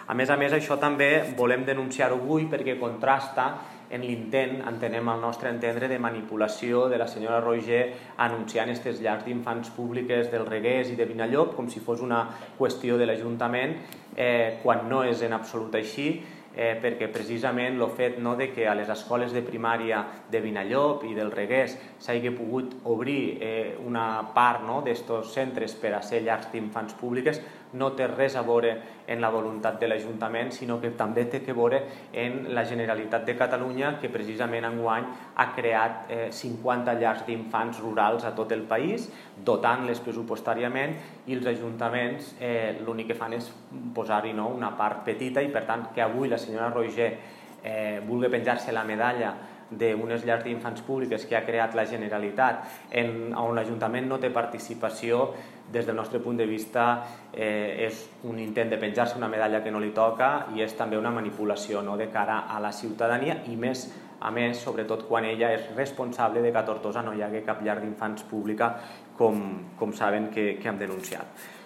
A més, això també volem denunciar-ho avui perquè contrasta en l'intent, entenem al nostre entendre, de manipulació de la senyora Roigé anunciant aquestes llars d'infants públiques del Reguers i de Vinallop com si fos una qüestió de l'Ajuntament, quan no és en absolut així, perquè precisament el fet de que a les escoles de primària de Vinallop i del Reguers s'hagi pogut obrir una part d'aquests centres per a ser llars d'infants públiques no té res a veure en la voluntat de l'Ajuntament, sinó que també té a veure en la Generalitat de Catalunya, que precisament enguany ha creat 50 llars d'infants rurals a tot el país, dotant-les pressupostàriament, i els ajuntaments l'únic que fan és posar-hi una part petita, i per tant que avui la senyora Roigé vulgui penjar-se la medalla d'unes llars d'infants públiques que ha creat la Generalitat, on l'Ajuntament no té participació, des del nostre punt de vista és un intent de penjar-se una medalla que no li toca i és també una manipulació de cara a la ciutadania, i a més, sobretot quan ella és responsable de que a Tortosa no hi hagi cap llar d'infants pública, com saben que hem denunciat.